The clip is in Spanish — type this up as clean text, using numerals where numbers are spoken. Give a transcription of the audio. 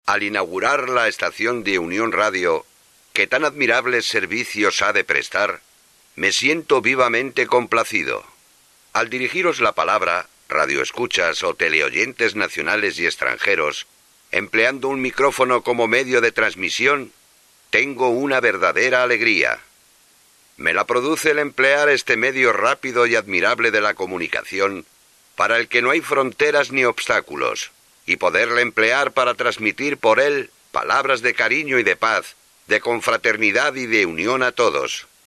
al inaugurar la estación de Unión Radio, que tan admirables servicios ha de prestar, me siento vivamente complacido. Al dirigiros la palabra, radioescuchas o teleoyentes nacionales y extranjeros, empleando un micrófono como medio de transmisión, tengo una verdadera alegría. Me la produce el emplear este medio rápido y admirable de la comunicación, para el que no hay fronteras ni obstáculos, y poderle emplear para transmitir por él palabras de cariño y de paz, de confraternidad y de unión a todos.